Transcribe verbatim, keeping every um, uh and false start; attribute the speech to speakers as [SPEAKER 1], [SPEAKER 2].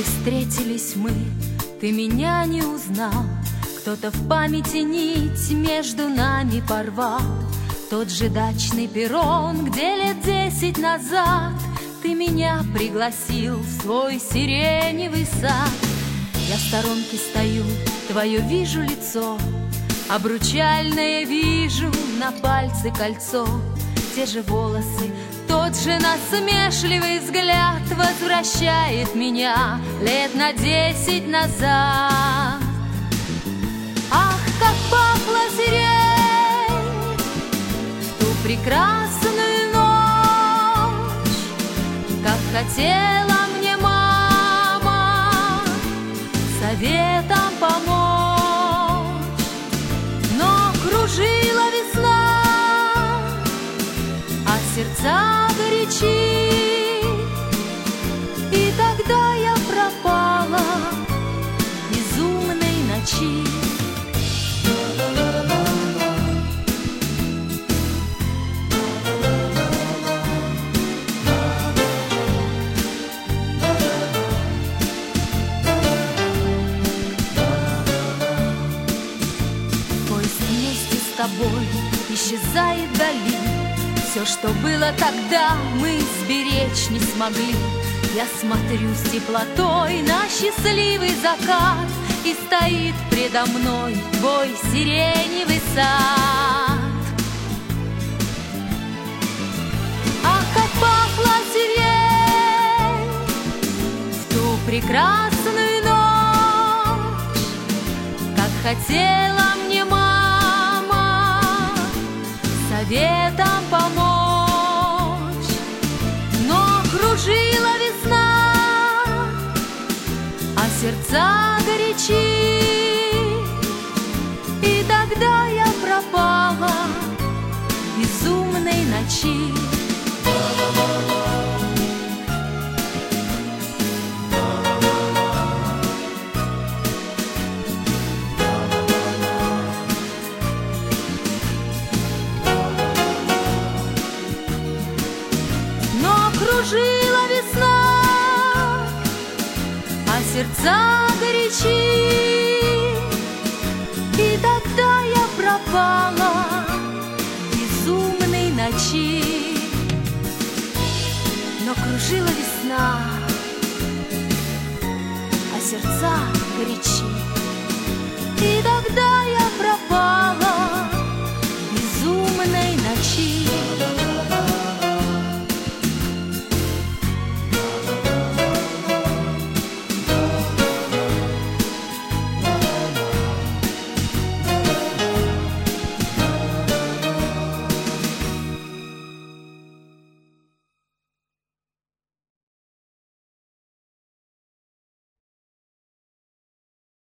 [SPEAKER 1] Однажды встретились мы, ты меня не узнал. Кто-то в памяти нить между нами порвал. Тот же дачный перрон, где лет десять назад ты меня пригласил в свой сиреневый сад. Я в сторонке стою, твое вижу лицо, обручальное вижу, на пальце кольцо. Те же волосы, тот же насмешливый взгляд возвращает меня лет на десять назад. Ах, как пахла сирень в ту прекрасную ночь, как хотела мне мама советом помочь. Но кружила весна, а сердца горячи, и тогда я пропала в безумной ночи. Тобой исчезает вдали. Все, что было тогда, мы сберечь не смогли. Я смотрю с теплотой на счастливый закат, и стоит предо мной твой сиреневый сад. Ах, как пахла сирень в ту прекрасную ночь, как хотела мне мать советом помочь. Но кружила весна, а сердца горячи, и тогда я пропала в безумной ночи. Кружила весна, а сердца горячи, и тогда я пропала в безумной ночи. Но кружила весна, а сердца горячи.